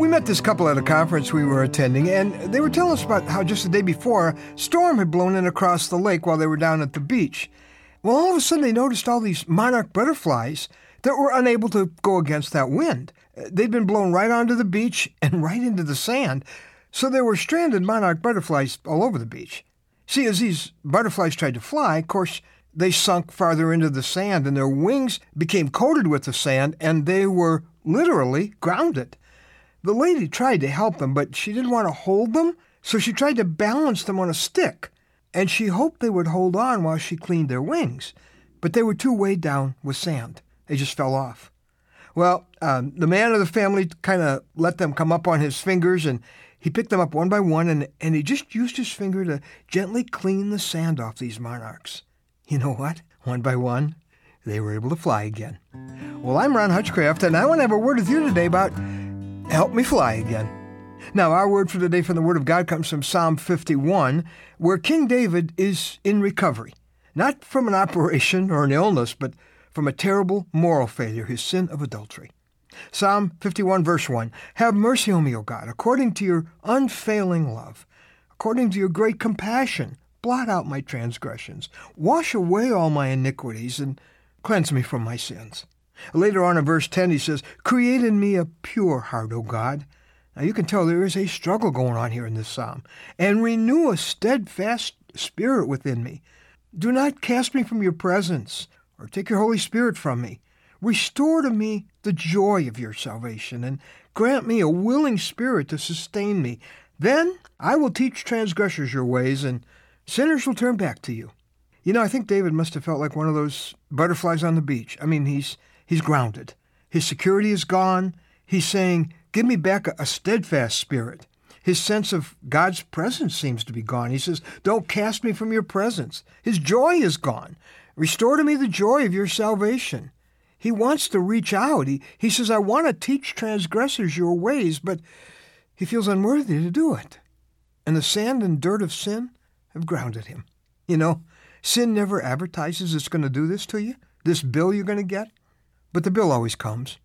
We met this couple at a conference we were attending, and they were telling us about how just the day before, a storm had blown in across the lake while they were down at the beach. Well, all of a sudden they noticed all these monarch butterflies that were unable to go against that wind. They'd been blown right onto the beach and right into the sand, so there were stranded monarch butterflies all over the beach. See, as these butterflies tried to fly, of course, they sunk farther into the sand, and their wings became coated with the sand, and they were literally grounded. The lady tried to help them, but she didn't want to hold them, so she tried to balance them on a stick, and she hoped they would hold on while she cleaned their wings. But they were too weighed down with sand. They just fell off. Well, the man of the family kind of let them come up on his fingers, and he picked them up one by one, and he just used his finger to gently clean the sand off these monarchs. You know what? One by one, they were able to fly again. Well, I'm Ron Hutchcraft, and I want to have a word with you today about help me fly again. Now, our word for today from the Word of God comes from Psalm 51, where King David is in recovery, not from an operation or an illness, but from a terrible moral failure, his sin of adultery. Psalm 51, verse 1, "Have mercy on me, O God, according to your unfailing love. According to your great compassion, blot out my transgressions. Wash away all my iniquities and cleanse me from my sins." Later on in verse 10, he says, "Create in me a pure heart, O God." Now you can tell there is a struggle going on here in this psalm. "And renew a steadfast spirit within me. Do not cast me from your presence, or take your Holy Spirit from me. Restore to me the joy of your salvation, and grant me a willing spirit to sustain me. Then I will teach transgressors your ways, and sinners will turn back to you." You know, I think David must have felt like one of those butterflies on the beach. I mean, he's grounded. His security is gone. He's saying, give me back a steadfast spirit. His sense of God's presence seems to be gone. He says, don't cast me from your presence. His joy is gone. Restore to me the joy of your salvation. He wants to reach out. He says, I want to teach transgressors your ways, but he feels unworthy to do it. And the sand and dirt of sin have grounded him. You know, sin never advertises it's going to do this to you, this bill you're going to get. But the bill always comes.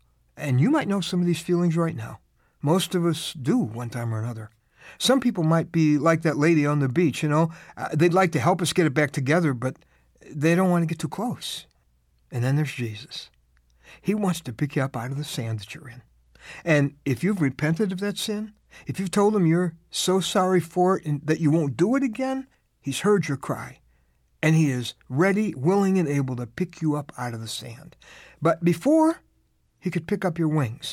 And you might know some of these feelings right now. Most of us do one time or another. Some people might be like that lady on the beach, you know. They'd like to help us get it back together, but they don't want to get too close. And then there's Jesus. He wants to pick you up out of the sand that you're in. And if you've repented of that sin, if you've told him you're so sorry for it and that you won't do it again, he's heard your cry. And he is ready, willing, and able to pick you up out of the sand. But before he could pick up your wings,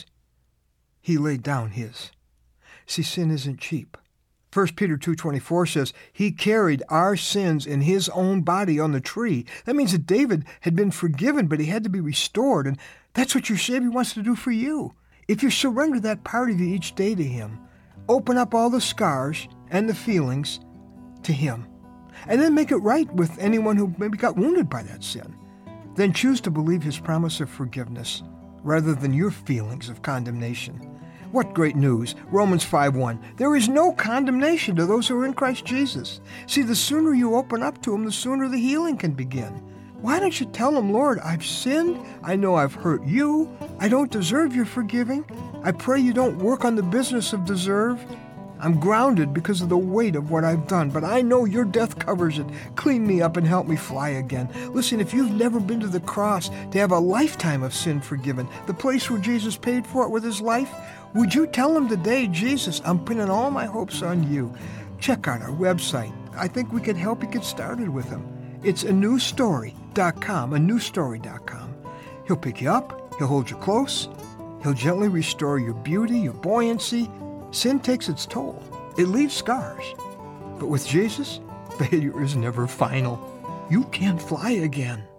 he laid down his. See, sin isn't cheap. 1 Peter 2:24 says, he carried our sins in his own body on the tree. That means that David had been forgiven, but he had to be restored. And that's what your Savior wants to do for you. If you surrender that part of you each day to him, open up all the scars and the feelings to him, and then make it right with anyone who maybe got wounded by that sin. Then choose to believe his promise of forgiveness rather than your feelings of condemnation. What great news. Romans 5:1. There is no condemnation to those who are in Christ Jesus. See, the sooner you open up to him, the sooner the healing can begin. Why don't you tell him, Lord, I've sinned. I know I've hurt you. I don't deserve your forgiving. I pray you don't work on the business of deserve. I'm grounded because of the weight of what I've done, but I know your death covers it. Clean me up and help me fly again. Listen, if you've never been to the cross to have a lifetime of sin forgiven, the place where Jesus paid for it with his life, would you tell him today, Jesus, I'm pinning all my hopes on you. Check out our website. I think we can help you get started with him. It's anewstory.com, anewstory.com. He'll pick you up. He'll hold you close. He'll gently restore your beauty, your buoyancy. Sin takes its toll. It leaves scars. But with Jesus, failure is never final. You can fly again.